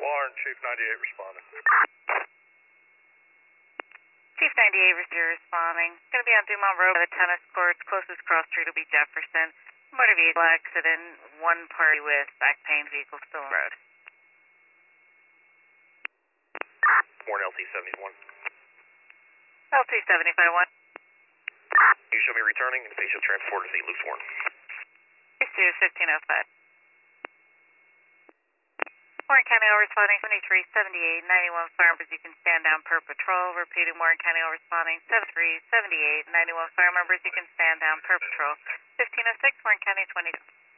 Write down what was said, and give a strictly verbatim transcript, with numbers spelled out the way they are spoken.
Warren, Chief ninety-eight responding. Chief ninety-eight responding. Going to be on Dumont Road by the tennis courts. Closest cross street will be Jefferson. Motor vehicle accident. One party with back pain vehicle still on the road. Warren L T seventy-one. L T seventy-five one. You show me returning and patient transport to Saint Luke's Warren. Pursuit fifteen oh five. Warren County all responding seventy-three seventy-eight ninety-one fire members. You can stand down per patrol. Repeating Warren County all responding seventy-three seventy-eight ninety-one fire members. You can stand down per patrol. fifteen oh six Warren County twenty.